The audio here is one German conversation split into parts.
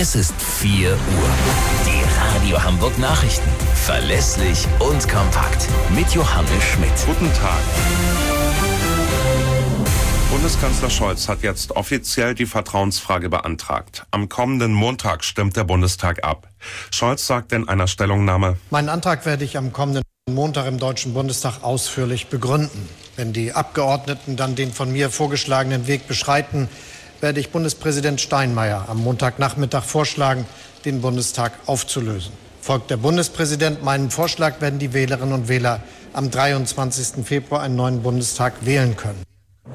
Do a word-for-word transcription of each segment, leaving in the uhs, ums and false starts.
Es ist vier Uhr. Die Radio Hamburg Nachrichten. Verlässlich und kompakt. Mit Johannes Schmidt. Guten Tag. Bundeskanzler Scholz hat jetzt offiziell die Vertrauensfrage beantragt. Am kommenden Montag stimmt der Bundestag ab. Scholz sagt in einer Stellungnahme: Meinen Antrag werde ich am kommenden Montag im Deutschen Bundestag ausführlich begründen. Wenn die Abgeordneten dann den von mir vorgeschlagenen Weg beschreiten, werde ich Bundespräsident Steinmeier am Montagnachmittag vorschlagen, den Bundestag aufzulösen. Folgt der Bundespräsident meinem Vorschlag, werden die Wählerinnen und Wähler am dreiundzwanzigsten Februar einen neuen Bundestag wählen können.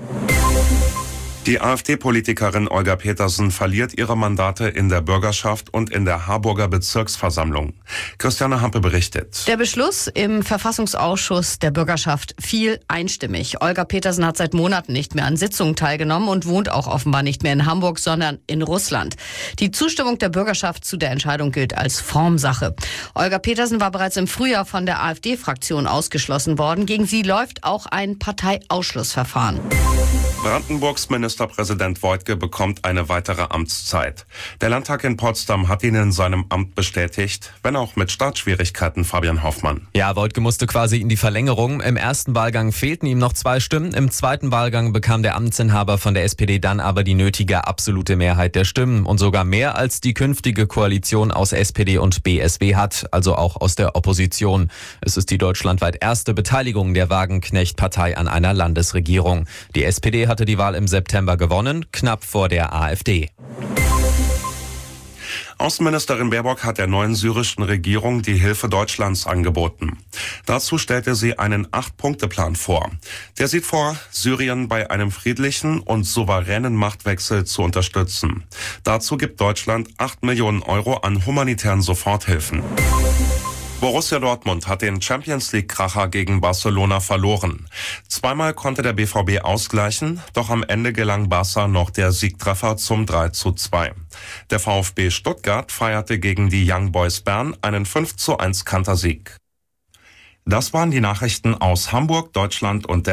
Die AfD-Politikerin Olga Petersen verliert ihre Mandate in der Bürgerschaft und in der Harburger Bezirksversammlung. Christiane Hampe berichtet. Der Beschluss im Verfassungsausschuss der Bürgerschaft fiel einstimmig. Olga Petersen hat seit Monaten nicht mehr an Sitzungen teilgenommen und wohnt auch offenbar nicht mehr in Hamburg, sondern in Russland. Die Zustimmung der Bürgerschaft zu der Entscheidung gilt als Formsache. Olga Petersen war bereits im Frühjahr von der AfD-Fraktion ausgeschlossen worden. Gegen sie läuft auch ein Parteiausschlussverfahren. Brandenburgs Ministerpräsident Woidke bekommt eine weitere Amtszeit. Der Landtag in Potsdam hat ihn in seinem Amt bestätigt, wenn auch mit Startschwierigkeiten. Fabian Hoffmann. Ja, Woidke musste quasi in die Verlängerung. Im ersten Wahlgang fehlten ihm noch zwei Stimmen. Im zweiten Wahlgang bekam der Amtsinhaber von der S P D dann aber die nötige absolute Mehrheit der Stimmen und sogar mehr als die künftige Koalition aus S P D und B S W hat, also auch aus der Opposition. Es ist die deutschlandweit erste Beteiligung der Wagenknecht-Partei an einer Landesregierung. Die S P D hatte die Wahl im September gewonnen, knapp vor der AfD. Außenministerin Baerbock hat der neuen syrischen Regierung die Hilfe Deutschlands angeboten. Dazu stellte sie einen Acht-Punkte-Plan vor. Der sieht vor, Syrien bei einem friedlichen und souveränen Machtwechsel zu unterstützen. Dazu gibt Deutschland acht Millionen Euro an humanitären Soforthilfen. Borussia Dortmund hat den Champions-League-Kracher gegen Barcelona verloren. Zweimal konnte der B V B ausgleichen, doch am Ende gelang Barca noch der Siegtreffer zum drei zu zwei. Der VfB Stuttgart feierte gegen die Young Boys Bern einen fünf zu eins Kantersieg. Das waren die Nachrichten aus Hamburg, Deutschland und der